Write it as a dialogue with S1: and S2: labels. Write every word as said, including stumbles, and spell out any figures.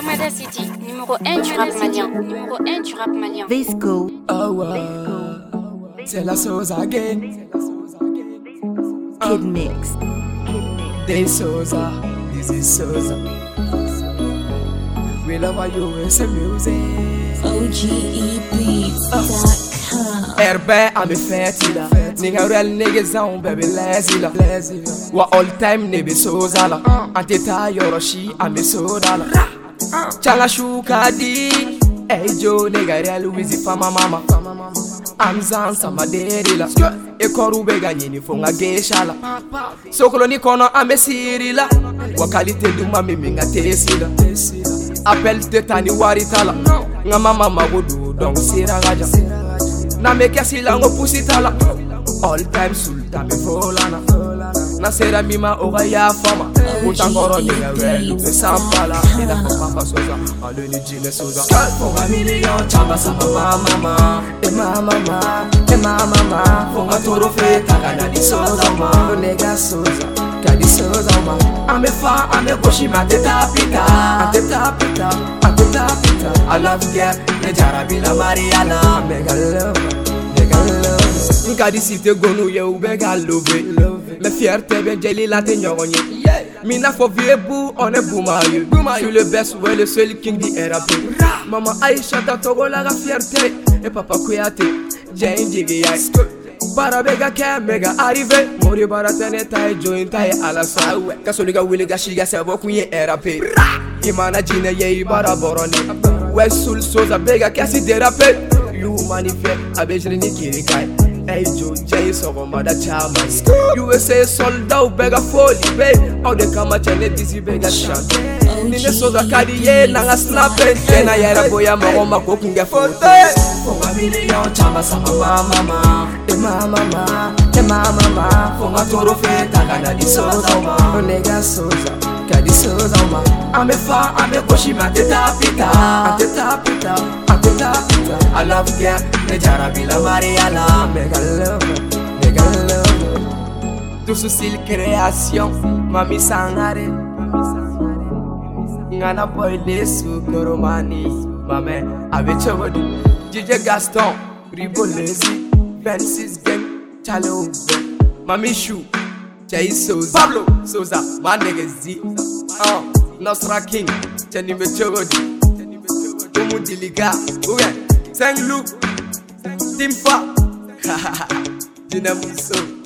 S1: Lomada City, numéro un du rap malien. Numéro un du rap malien.
S2: Visco.
S3: Oh wow, c'est la sauce again.
S2: Kid Mix.
S3: They Sosa, this is Sosa. We love how you listen music.
S4: O G E beats dot com.
S3: Herbe ame fetila, nigga real niggas on baby lazy la. Wa all time nebe Sosa la. Anteta yoroshi ame soda la. Changa shuka di, hey Joe nigga real wizzy fama mama. Amzan sama deri la. E koru be gagné ni fonga geisha la. Sokolo ni kono ame siri la. Wa qualité du mami minga tesi la. Appel te tani waritala. Nga mama magudu donc sira gaja. Na me kasi la ngo pusita la. All time sulta me volana. Na sera mima oga ya fama. Utangoro ni we me sampala. Ida papa soza. Ale ni jine soza. Fonga million chamba sama mama. E mama mama. E mama mama. Fonga toro feta kana di soza ma. Nega soza. Kadi soza ma. Ame fa ame koshi ma teta pita. Teta pita. Teta pita. I love get ne jarabila Mariana. Mega love. Mega love. Nkadi site gonu ye ubega love. La fierté bien jeli la te nyogonye. Mina fo vie bou on est boumailleux. Je suis le best ouais le seul king di R A P. Maman Aïcha ta togo la fierté. Et papa Kouyaté. Jane Jiggy yai. Bara bega ke mega arrivé. Mori bara tene tai join tai ala sa. Kasoliga wili gashiga sebo kunye R A P. Imana jine ye bara borone. Ouais sul soza bega kasi déraper. You manifeste abejre ni kirikai. Hey Joe, Jay, so mother chama. U S A soldat bega foli, babe. All the kama chane dizzy bega shot. Nine soza kadi ye nanga snappe. Tena yera boya mama kokunga foto. Fonga million chama sama mama. E mama mama, e mama mama. Fonga toro feta kana di soza ma. Nega soza, kadi soza ma. Ame fa ame koshi ma teta pita. Teta pita, teta pita. I love girl, ne jarabila Mariana. Mega love, mega love. Tout souci création, mami sangare. Ngana boy lesu koromani. Mame ave chawadi. D J Gaston, Ribolesi, Francis Gang, Chalo, Mami Chou, Jay Sosa, Pablo Sosa, my nigga Z, uh, Nostra King, Jenny Mechogodi, Tumu Diliga, Uwe, Saint Luke, Timfa, Hahaha, Dinamuso.